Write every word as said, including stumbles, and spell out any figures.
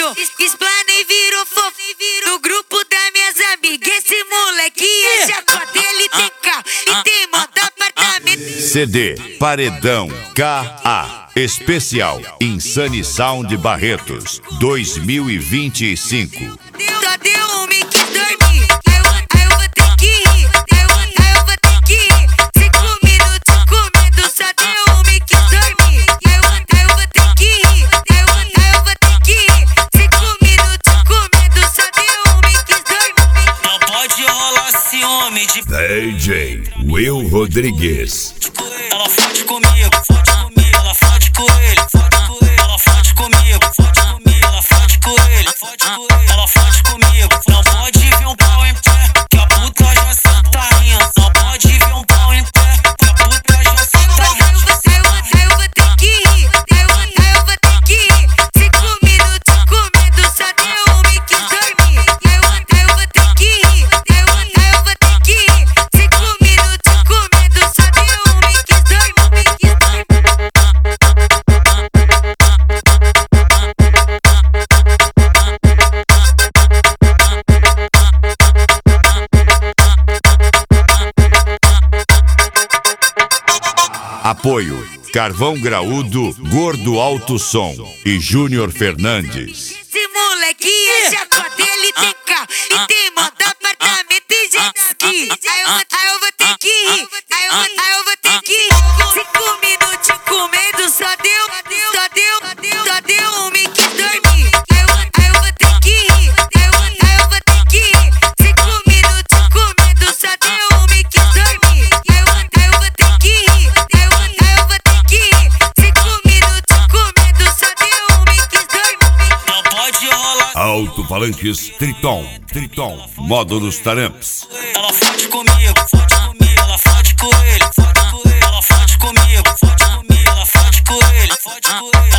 virou, explanei, virou fofo. No grupo das minhas amigas, esse moleque é chacota. Ele tem carro e tem moto, apartamento. C D Paredão K A Especial Insane Sound Barretos dois mil e vinte e cinco. Só deu um me quis dormir, aí eu, aí eu vou ter que rir, aí eu, aí eu vou ter que rir. Cinco minutos comendo, só deu um me quis dormir, aí eu, aí eu vou ter que rir, aí eu, aí eu vou ter que rir. Cinco minutos comendo, só deu um me quis dormir. Não pode rolar ciúme de D J Will Rodrigues. Ela fode comigo, fode comigo, ela fode com ele, fode com ele, ela fode comigo, fode comigo, ela fode com ele, fode com ele, ela fode comigo. Não pode ver um pau em pé, que a puta já senta rindo. Não pode ver um pau em pé, que a puta já senta rindo. Aí eu, aí eu vou ter que rir, aí eu, aí eu vou ter que rir. Cinco minutos comendo, só deu um me quis dormir, aí eu, aí eu vou ter que rir, aí eu, aí eu vou ter que rir. Cinco minutos comendo, só deu um me quis dormir, me quis dormir. Apoio Carvão Graúdo, Gordo Alto Som e Júnior Fernandes. Esse moleque é chacota, ele tem carro e tem moto, apartamento e jet ski. Aí eu, vou- aí eu vou ter que rir, aí eu, vou- aí eu vou ter que rir. Cinco minutos comendo, só deu, só deu, só deu um me quis dormir. Aí eu, aí eu vou ter que rir, aí eu, aí eu vou ter que rir. Cinco minutos comendo, só deu um me quis dormir. Aí eu, aí eu vou ter que rir, aí eu, aí eu vou ter que rir. Cinco minutos comendo, só deu um me quis dormir. Não pode rolar. Alto-falantes Triton, Triton, módulos Taramps. Ela fode comigo, fode comigo, ela fode com ele, fode com ele, ela fode comigo, fode comigo, ela fode com ele, fode com ele.